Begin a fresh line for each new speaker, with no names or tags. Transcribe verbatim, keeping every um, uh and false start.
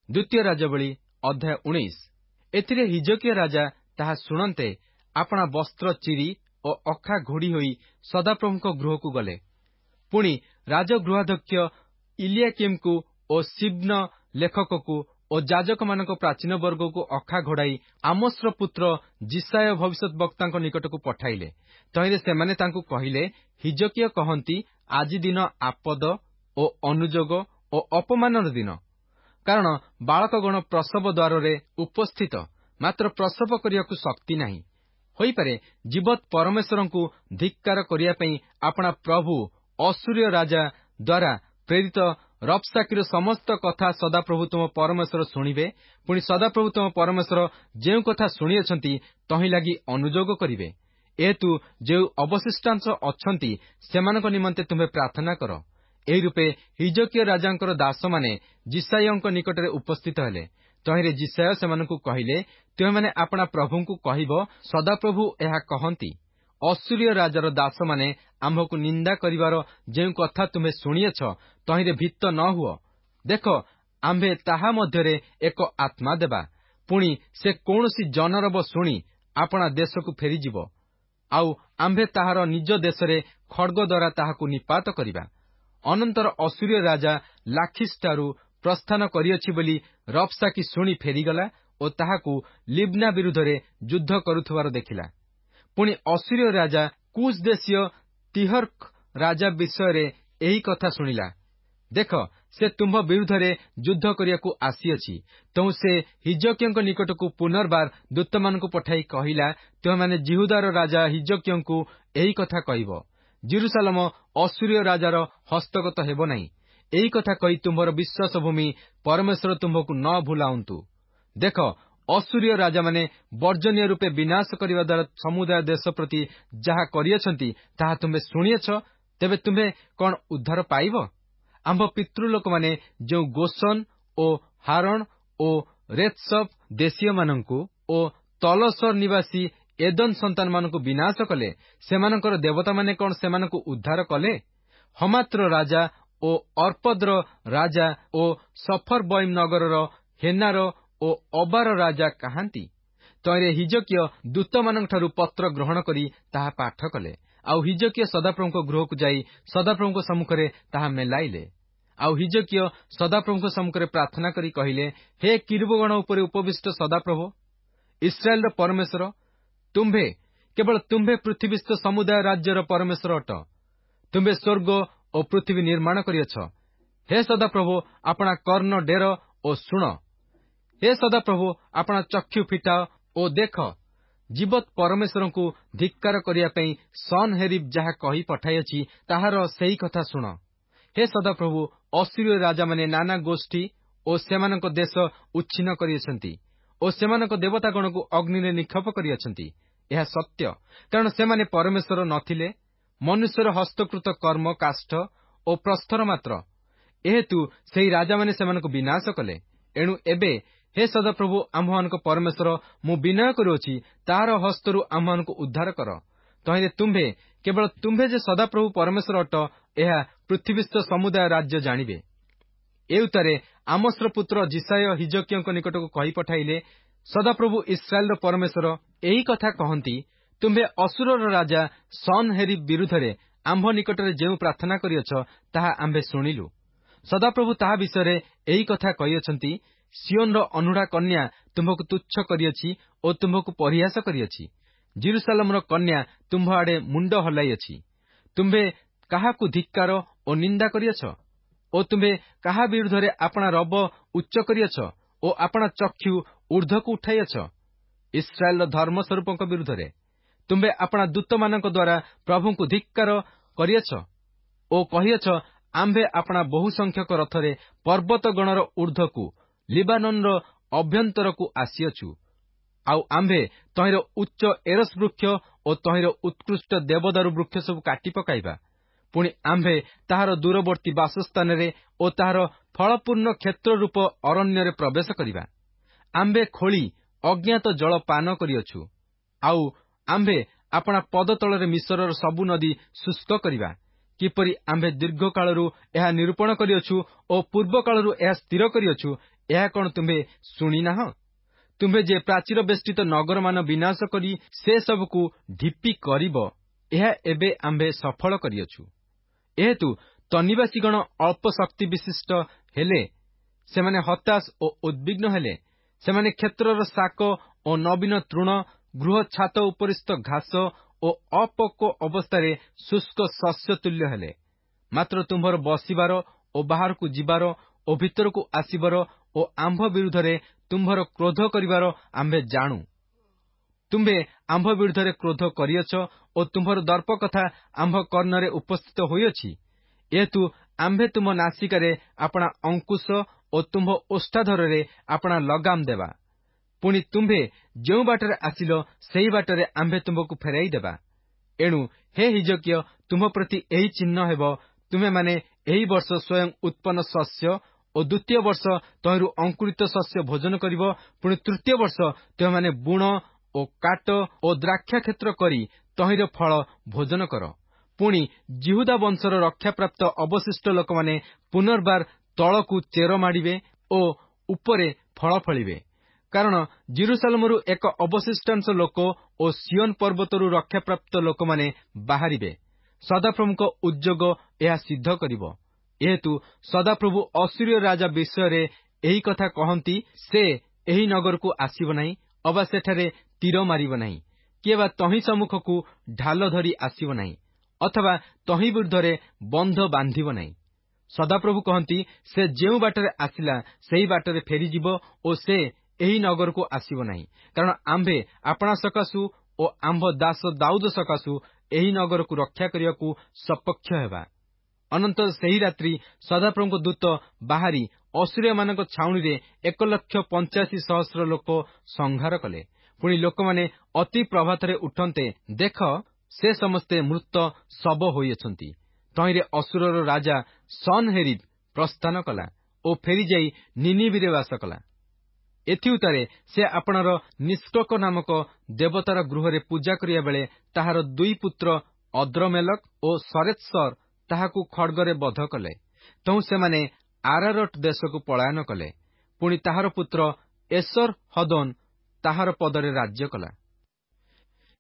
ଦ୍ୱିତୀୟ ରାଜାବଳୀ ଅଧ୍ୟାୟ ଉଣେଇଶ। ଏଥିରେ ହିଜକିୟା ରାଜା ତାହା ଶୁଣନ୍ତେ ଆପଣା ବସ୍ତ୍ର ଚିରି ଓ ଅଖା ଘୋଡ଼ି ହୋଇ ସଦାପ୍ରଭୁଙ୍କ ଗୃହକୁ ଗଲେ। ପୁଣି ରାଜଗୃହାଧ୍ୟକ୍ଷ ଇଲିଆକିମକୁ ଓ ଶିବ୍ନ ଲେଖକକୁ ଓ ଯାଜକମାନଙ୍କ ପ୍ରାଚୀନ ବର୍ଗକୁ ଅଖା ଘୋଡ଼ାଇ ଆମୋସର ପୁତ୍ର ଯିଶାୟ ଭବିଷ୍ୟତ ବକ୍ତାଙ୍କ ନିକଟକୁ ପଠାଇଲେ। ତହିଁରେ ସେମାନେ ତାଙ୍କୁ କହିଲେ, ହିଜକିୟା କହନ୍ତି, ଆଜି ଦିନ ଆପଦ ଓ ଅନୁଯୋଗ ଓ ଅପମାନର ଦିନ। କାରଣ ବାଳକଗଣ ପ୍ରସବ ଦ୍ୱାରରେ ଉପସ୍ଥିତ, ମାତ୍ର ପ୍ରସବ କରିବାକୁ ଶକ୍ତି ନାହିଁ। ହୋଇପାରେ ଜୀବତ ପରମେଶ୍ୱରଙ୍କୁ ଧିକ୍କାର କରିବା ପାଇଁ ଆପଣା ପ୍ରଭୁ ଅସୁରୀୟ ରାଜା ଦ୍ୱାରା ପ୍ରେରିତ ରବସାକିର ସମସ୍ତ କଥା ସଦାପ୍ରଭୁ ତୁମ ପରମେଶ୍ୱର ଶୁଣିବେ। ପୁଣି ସଦାପ୍ରଭୁ ତୁମ ପରମେଶ୍ୱର ଯେଉଁ କଥା ଶୁଣିଅଛନ୍ତି ତହିଁ ଲାଗି ଅନୁଯୋଗ କରିବେ। ଏହେତୁ ଯେଉଁ ଅବଶିଷ୍ଟାଂଶ ଅଛନ୍ତି ସେମାନଙ୍କ ନିମନ୍ତେ ତୁମ୍ଭେ ପ୍ରାର୍ଥନା କର। ଏହି ରୂପେ ହିଜକିୟା ରାଜାଙ୍କର ଦାସମାନେ ଯିଶାୟଙ୍କ ନିକଟରେ ଉପସ୍ଥିତ ହେଲେ। ତହିଁରେ ଯିଶାୟ ସେମାନଙ୍କୁ କହିଲେ, ତୁମେମାନେ ଆପଣା ପ୍ରଭୁଙ୍କୁ କହିବ, ସଦାପ୍ରଭୁ ଏହା କହନ୍ତି, ଅସୁରୀୟ ରାଜାର ଦାସମାନେ ଆମ୍ଭକୁ ନିନ୍ଦା କରିବାର ଯେଉଁ କଥା ତୁମେ ଶୁଣିଅଛ ତହିଁରେ ଭୀତ ନ ହୁଅ। ଦେଖ, ଆମ୍ଭେ ତାହା ମଧ୍ୟରେ ଏକ ଆତ୍ମା ଦେବା। ପୁଣି ସେ କୌଣସି ଜନରବ ଶୁଣି ଆପଣା ଦେଶକୁ ଫେରିଯିବ। ଆଉ ଆମ୍ଭେ ତାହାର ନିଜ ଦେଶରେ ଖଡ୍ଗ ଦ୍ୱାରା ତାହାକୁ ନିପାତ କରିବା। ଅନନ୍ତର ଅସୁରୀୟ ରାଜା ଲାଖିସଠାରୁ ପ୍ରସ୍ଥାନ କରିଅଛି ବୋଲି ରବସାକି ଶୁଣି ଫେରିଗଲା ଓ ତାହାକୁ ଲିବ୍ନା ବିରୁଦ୍ଧରେ ଯୁଦ୍ଧ କରୁଥିବାର ଦେଖିଲା। ପୁଣି ଅସୁରୀୟ ରାଜା କୁଶ ଦେଶୀୟ ତିହର୍କ ରାଜା ବିଷୟରେ ଏହି କଥା ଶୁଣିଲା। ଦେଖ, ସେ ତୁମ୍ଭ ବିରୁଦ୍ଧରେ ଯୁଦ୍ଧ କରିବାକୁ ଆସିଅଛି। ତେଣୁ ସେ ହିଜକିୟାଙ୍କ ନିକଟକୁ ପୁନର୍ବାର ଦୂତମାନଙ୍କୁ ପଠାଇ କହିଲା, ତୁମେମାନେ ଜିହୁଦାର ରାଜା ହିଜକିୟାଙ୍କୁ ଏହି କଥା କହିବ, ଜେରୁସାଲେମ ଅସୁରୀୟ ରାଜାର ହସ୍ତଗତ ହେବ ନାହିଁ। ଏହି କଥା କହି ତୁମ୍ଭର ବିଶ୍ୱାସ ଭୂମି ପରମେଶ୍ୱର ତୁମ୍ଭକୁ ନ ଭୁଲାଉନ୍ତୁ। ଦେଖ, ଅସୁରୀୟ ରାଜାମାନେ ବର୍ଜନୀୟ ରୂପେ ବିନାଶ କରିବା ଦ୍ୱାରା ସମୁଦାୟ ଦେଶ ପ୍ରତି ଯାହା କରିଅଛନ୍ତି ତାହା ତୁମ୍ଭେ ଶୁଣିଅଛ। ତେବେ ତୁମ୍ଭେ କଣ ଉଦ୍ଧାର ପାଇବ? ଆମ୍ଭ ପିତୃଲୋକମାନେ ଯେଉଁ ଗୋସନ ଓ ହାରଣ ଓ ରେତ୍ସବ ଦେଶୀୟମାନଙ୍କୁ ଓ ତଲସର ନିବାସୀ ଏଦନ ସନ୍ତାନମାନଙ୍କୁ ବିନାଶ କଲେ, ସେମାନଙ୍କର ଦେବତାମାନେ କଣ ସେମାନଙ୍କୁ ଉଦ୍ଧାର କଲେ? ହମାତ୍ର ରାଜା ଓ ଅର୍ପଦର ରାଜା ଓ ସଫରବଇମ ନଗରର ହେନାର ଓ ଅବାର ରାଜା କାହାନ୍ତି? ତହିଁରେ ହିଜକିୟ ଦୂତମାନଙ୍କଠାରୁ ପତ୍ର ଗ୍ରହଣ କରି ତାହା ପାଠ କଲେ। ଆଉ ହିଜକିୟ ସଦାପ୍ରଭୁଙ୍କ ଗୃହକୁ ଯାଇ ସଦାପ୍ରଭୁଙ୍କ ସମ୍ମୁଖରେ ତାହା ମେଲାଇଲେ। ଆଉ ହିଜକିୟ ସଦାପ୍ରଭୁଙ୍କ ସମ୍ମୁଖରେ ପ୍ରାର୍ଥନା କରି କହିଲେ, ହେ କିରୁବଗଣ ଉପରେ ଉପବିଷ୍ଟ ସଦାପ୍ରଭୁ, ଇସ୍ରାଏଲର ପରମେଶ୍ୱର, ତୁମ୍ଭେ, କେବଳ ତୁମ୍ଭେ ପୃଥିବୀସ୍ଥ ସମୁଦାୟ ରାଜ୍ୟର ପରମେଶ୍ୱର ଅଟ। ତୁମ୍ଭେ ସ୍ୱର୍ଗ ଓ ପୃଥିବୀ ନିର୍ମାଣ କରିଅଛ। ହେ ସଦାପ୍ରଭୁ, ଆପଣା କର୍ଣ୍ଣ ଡେର ଓ ଶୁଣ। ହେ ସଦାପ୍ରଭୁ, ଆପଣା ଚକ୍ଷୁ ଫିଟାଅ ଓ ଦେଖ। ଜୀବତ ପରମେଶ୍ୱରଙ୍କୁ ଧିକ୍କାର କରିବା ପାଇଁ ସନ୍ହେରିବ ଯାହା କହି ପଠାଇଅଛି ତାହାର ସେହି କଥା ଶୁଣ। ହେ ସଦାପ୍ରଭୁ, ଅସୁରୀୟ ରାଜାମାନେ ନାନା ଗୋଷ୍ଠୀ ଓ ସେମାନଙ୍କ ଦେଶ ଉଚ୍ଛିନ୍ନ କରିଅଛନ୍ତି ଓ ସେମାନଙ୍କ ଦେବତାଗଣକୁ ଅଗ୍ନିରେ ନିକ୍ଷେପ କରିଅଛନ୍ତି। ଏହା ସତ୍ୟ, କାରଣ ସେମାନେ ପରମେଶ୍ୱର ନଥିଲେ, ମନୁଷ୍ୟର ହସ୍ତକୃତ କର୍ମ କାଷ୍ଠ ଓ ପ୍ରସ୍ତର ମାତ୍ର। ଏହେତୁ ସେହି ରାଜାମାନେ ସେମାନଙ୍କୁ ବିନାଶ କଲେ। ଏଣୁ ଏବେ ହେ ସଦାପ୍ରଭୁ ଆମ୍ଭମାନଙ୍କ ପରମେଶ୍ୱର, ମୁଁ ବିନୟ କରୁଅଛି, ତାହାର ହସ୍ତରୁ ଆମ୍ଭମାନଙ୍କୁ ଉଦ୍ଧାର କର। ତହିଁରେ ତୁମ୍ଭେ, କେବଳ ତୁମ୍ଭେ ଯେ ସଦାପ୍ରଭୁ ପରମେଶ୍ୱର ଅଟ, ଏହା ପୃଥିବୀସ୍ଥ ସମୁଦାୟ ରାଜ୍ୟ ଜାଣିବେ। ଏ ଉତ୍ତାରେ ଆମୋସର ପୁତ୍ର ଯିଶାୟ ହିଜକିୟଙ୍କ ନିକଟକୁ କହି ପଠାଇଲେ, ସଦାପ୍ରଭୁ ଇସ୍ରାଏଲର ପରମେଶ୍ୱର ଏହି କଥା କହନ୍ତି, ତୁମ୍ଭେ ଅସୁରର ରାଜା ସନ୍ହେରିବ ବିରୁଦ୍ଧରେ ଆମ୍ଭ ନିକଟରେ ଯେଉଁ ପ୍ରାର୍ଥନା କରିଅଛ ତାହା ଆମ୍ଭେ ଶୁଣିଲୁ। ସଦାପ୍ରଭୁ ତାହା ବିଷୟରେ ଏହି କଥା କହିଅଛନ୍ତି, ସିଓନର ଅନୁଡ଼ା କନ୍ୟା ତୁମ୍ଭକୁ ତୁଚ୍ଛ କରିଅଛି ଓ ତୁମ୍ଭକୁ ପରିହାସ କରିଅଛି। ଜେରୁସାଲେମର କନ୍ୟା ତୁମ୍ଭ ଆଡ଼େ ମୁଣ୍ଡ ହଲାଇଅଛି। ତୁମ୍ଭେ କାହାକୁ ଧିକ୍କାର ଓ ନିନ୍ଦା କରିଅଛ ଓ ତୁମ୍ଭେ କାହା ବିରୁଦ୍ଧରେ ଆପଣା ରବ ଉଚ୍ଚ କରିଅଛ ଓ ଆପଣା ଚକ୍ଷୁ ଊର୍ଦ୍ଧ୍ୱକୁ ଉଠାଇଅଛ? ଇସ୍ରାଏଲର ଧର୍ମସ୍ୱରୂପଙ୍କ ବିରୁଦ୍ଧରେ। ତୁମ୍ଭେ ଆପଣା ଦୂତମାନଙ୍କ ଦ୍ୱାରା ପ୍ରଭୁଙ୍କୁ ଧିକ୍କାର କରିଅଛ ଓ କହିଅଛ, ଆମ୍ଭେ ଆପଣା ବହୁ ସଂଖ୍ୟକ ରଥରେ ପର୍ବତଗଣର ଊର୍ଦ୍ଧ୍ୱକୁ, ଲିବାନୋନର ଅଭ୍ୟନ୍ତରକୁ ଆସିଅଛୁ। ଆଉ ଆମ୍ଭେ ତହିଁର ଉଚ୍ଚ ଏରସ ବୃକ୍ଷ ଓ ତହିଁର ଉତ୍କୃଷ୍ଟ ଦେବଦାରୁ ବୃକ୍ଷ ସବୁ କାଟି ପକାଇବା। ପୁଣି ଆମ୍ଭେ ତାହାର ଦୂରବର୍ତ୍ତୀ ବାସସ୍ଥାନରେ ଓ ତାହାର ଫଳପୂର୍ଣ୍ଣ କ୍ଷେତ୍ରରୂପ ଅରଣ୍ୟରେ ପ୍ରବେଶ କରିବା। ଆମ୍ଭେ ଖୋଳି ଅଜ୍ଞାତ ଜଳ ପାନ କରିଅଛୁ। ଆଉ ଆମ୍ଭେ ଆପଣା ପଦତଳରେ ମିଶ୍ରର ସବୁ ନଦୀ ଶୁଷ୍କ କରିବା। କିପରି ଆମ୍ଭେ ଦୀର୍ଘକାଳରୁ ଏହା ନିରୂପଣ କରିଅଛୁ ଓ ପୂର୍ବକାଳରୁ ଏହା ସ୍ଥିର କରିଅଛୁ, ଏହା କଣ ତୁମ୍ଭେ ଶୁଣିନାହଁ? ତୁମ୍ଭେ ଯେ ପ୍ରାଚୀର ବେଷ୍ଟିତ ନଗରମାନ ବିନାଶ କରି ସେ ସବୁକୁ ଢିପି କରିବ, ଏହା ଏବେ ଆମ୍ଭେ ସଫଳ କରିଅଛୁ। ଏହେତୁ ତନିବାସୀଗଣ ଅଳ୍ପ ଶକ୍ତି ବିଶିଷ୍ଟ ହେଲେ, ସେମାନେ ହତାଶ ଓ ଉଦ୍ବିଗ୍ନ ହେଲେ, ସେମାନେ କ୍ଷେତ୍ରର ଶାକ ଓ ନବୀନ ତୃଣ, ଗୃହ ଛାତ ଉପରିସ୍ଥ ଘାସ ଓ ଅପକ୍ୱ ଅବସ୍ଥାରେ ଶୁଷ୍କ ଶସ୍ୟ ତୁଲ୍ୟ ହେଲେ। ମାତ୍ର ତୁମ୍ଭର ବସିବାର ଓ ବାହାରକୁ ଯିବାର ଓ ଭିତରକୁ ଆସିବାର ଓ ଆମ୍ଭ ବିରୁଦ୍ଧରେ ତୁମ୍ଭର କ୍ରୋଧ କରିବାର ଆମ୍ଭେ ଜାଣୁ। ତୁମ୍ଭେ ଆମ୍ଭ ବିରୁଦ୍ଧରେ କ୍ରୋଧ କରିଅଛ ଓ ତୁମ୍ଭର ଦର୍ପ କଥା ଆମ୍ଭ କର୍ଣ୍ଣରେ ଉପସ୍ଥିତ ହୋଇଅଛି। ଏହେତୁ ଆମ୍ଭେ ତୁମ ନାସିକାରେ ଆପଣା ଅଙ୍କୁଶ ଓ ତୁମ୍ଭ ଓଷ୍ଠାଧରରେ ଆପଣା ଲଗାମ ଦେବା। ପୁଣି ତୁମ୍ଭେ ଯେଉଁ ବାଟରେ ଆସିଲ, ସେହି ବାଟରେ ଆମ୍ଭେ ତୁମ୍ଭକୁ ଫେରାଇ ଦେବା। ଏଣୁ ହେ ହିଜକିୟ, ତୁମ୍ଭ ପ୍ରତି ଏହି ଚିହ୍ନ ହେବ, ତୁମେମାନେ ଏହି ବର୍ଷ ସ୍ୱୟଂ ଉତ୍ପନ୍ନ ଶସ୍ୟ ଓ ଦ୍ୱିତୀୟ ବର୍ଷ ତହିଁରୁ ଅଙ୍କୁରିତ ଶସ୍ୟ ଭୋଜନ କରିବ। ପୁଣି ତୃତୀୟ ବର୍ଷ ତୁମେମାନେ ବୁଣ ଓ କାଟ ଓ ଦ୍ରାକ୍ଷାକ୍ଷେତ୍ର କରି ତହିଁର ଫଳ ଭୋଜନ କର। ପୁଣି ଜିହୁଦା ବଂଶର ରକ୍ଷାପ୍ରାପ୍ତ ଅବଶିଷ୍ଟ ଲୋକମାନେ ପୁନର୍ବାର ତଳକୁ ଚେର ମାଡ଼ିବେ ଓ ଉପରେ ଫଳ ଫଳିବେ। କାରଣ ଜେରୁସାଲେମରୁ ଏକ ଅବଶିଷ୍ଟାଂଶ ଲୋକ ଓ ସିଓନ ପର୍ବତରୁ ରକ୍ଷାପ୍ରାପ୍ତ ଲୋକମାନେ ବାହାରିବେ। ସଦାପ୍ରଭୁଙ୍କ ଉଦ୍ଯୋଗ ଏହା ସିଦ୍ଧ କରିବ। ଏହେତୁ ସଦାପ୍ରଭୁ ଅଶ୍ଶୂର ରାଜା ବିଷୟରେ ଏହି କଥା କହନ୍ତି, ସେ ଏହି ନଗରକୁ ଆସିବ ନାହିଁ, ଅବା ସେଠାରେ ତୀର ମାରିବ ନାହିଁ, କିଏ ବା ତହିଁ ସମ୍ମୁଖକୁ ଢାଲ ଧରି ଆସିବ ନାହିଁ, ଅଥବା ତହିଁ ବିରୁଦ୍ଧରେ ବନ୍ଧ ବାନ୍ଧିବ ନାହିଁ। ସଦାପ୍ରଭୁ କହନ୍ତି, ସେ ଯେଉଁ ବାଟରେ ଆସିଲା, ସେହି ବାଟରେ ଫେରିଯିବ ଓ ସେ ଏହି ନଗରକୁ ଆସିବ ନାହିଁ। କାରଣ ଆମ୍ଭେ ଆପଣା ସକାଶୁ ଓ ଆମ୍ଭ ଦାସ ଦାଉଦ ସକାଶୁ ଏହି ନଗରକୁ ରକ୍ଷା କରିବାକୁ ସପକ୍ଷ ହେବା। ଅନନ୍ତର ସେହି ରାତ୍ରି ସଦାପ୍ରଭୁଙ୍କ ଦୂତ ବାହାରି ଅଶ୍ଶୂରମାନଙ୍କ ଛାଉଣିରେ ଏକ ଲକ୍ଷ ପଞ୍ଚାଅଶୀ ସହସ୍ର ଲୋକ ସଂହାର କଲେ। ପୁଣି ଲୋକମାନେ ଅତି ପ୍ରଭାତରେ ଉଠନ୍ତେ, ଦେଖ, ସେ ସମସ୍ତେ ମୃତ ଶବ ହୋଇଅଛନ୍ତି। ତହିଁରେ ଅଶ୍ଶୂରର ରାଜା ସନ୍ହେରିବ୍ ପ୍ରସ୍ଥାନ କଲା ଓ ଫେରିଯାଇ ନିନିବିରେ ବାସ କଲା। ଏଥିଉତ୍ତାରେ ସେ ଆପଣାର ନିଷ୍କକ ନାମକ ଦେବତାର ଗୃହରେ ପୂଜା କରିବା ବେଳେ ତାହାର ଦୁଇ ପୁତ୍ର ଅଦ୍ରମେଲକ ଓ ସରେତ୍ସର ତାହାକୁ ଖଡ୍ଗରେ ବଧ କଲେ। ତହୁଁ ସେମାନେ ଆରାରଟ୍ ଦେଶକୁ ପଳାୟନ କଲେ। ପୁଣି ତାହାର ପୁତ୍ର ଏସର ହଦୋନ ତାହାର ପଦରେ ରାଜ୍ୟ କଲା।